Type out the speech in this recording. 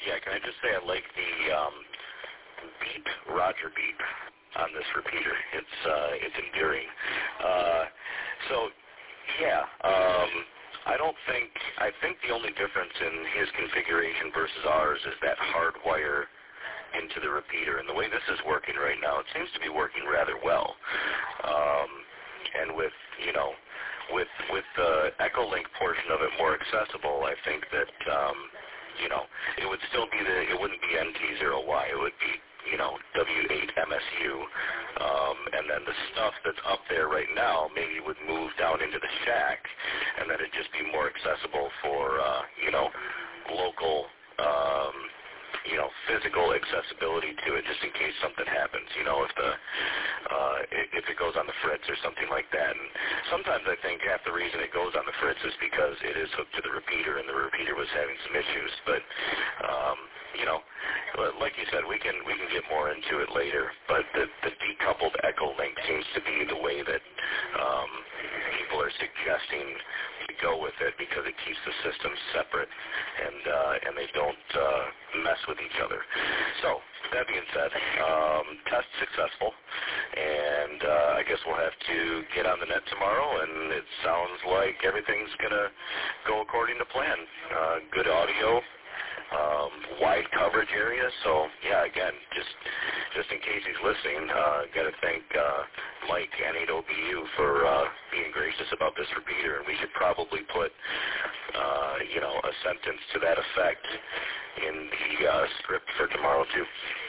Yeah, can I just say I like the beep, Roger beep on this repeater. It's endearing. So, yeah, I think the only difference in his configuration versus ours is that hardwire into the repeater. And the way this is working right now, it seems to be working rather well. And with, with the Echolink portion of it more accessible, I think that, it would still be it wouldn't be NT0Y, it would be, W8MSU. And then the stuff that's up there right now maybe would move down into the shack, and then it'd just be more accessible for, local, physical accessibility to it, just in case something happens, if it goes on the fritz or something like that. And sometimes I think half the reason it goes on the fritz is because it is hooked to the repeater and the repeater was having some issues. But, like you said, we can get more into it later. But the decoupled Echolink seems to be the way that people are suggesting to go with it, because it keeps the systems separate and they don't mess with each other. So, that being said, test successful, and I guess we'll have to get on the net tomorrow, and it sounds like everything's going to go according to plan. Good audio, wide coverage area, so yeah, again, just in case he's listening, got to thank Mike and 8OBU for being gracious about this repeater, and we should probably put, a sentence to that effect in the script for tomorrow too.